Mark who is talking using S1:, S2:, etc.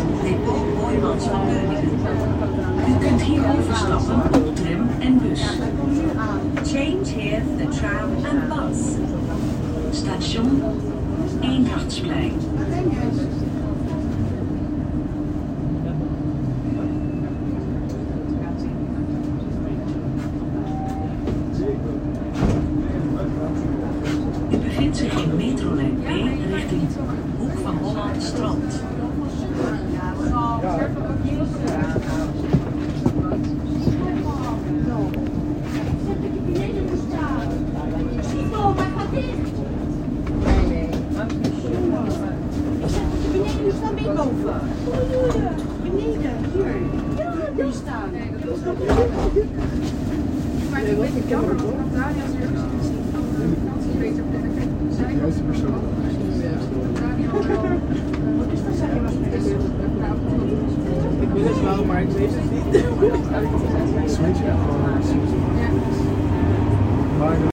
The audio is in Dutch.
S1: Depot Boijmans van Beuningen. U kunt hier overstappen op tram en bus. Change here the tram and bus. Station Eendrachtsplein. U bevindt zich in metrolijn B richting Hoek van Holland Strand.
S2: Beneden staan mee boven. Beneden, hier. Ja, die staan.
S3: Maar het is een beetje jammer, want Daniel is weer gezien. Beter zijn.
S4: De juiste persoon. Ik wil het wel, maar ik weet het niet. Switch en gewoon.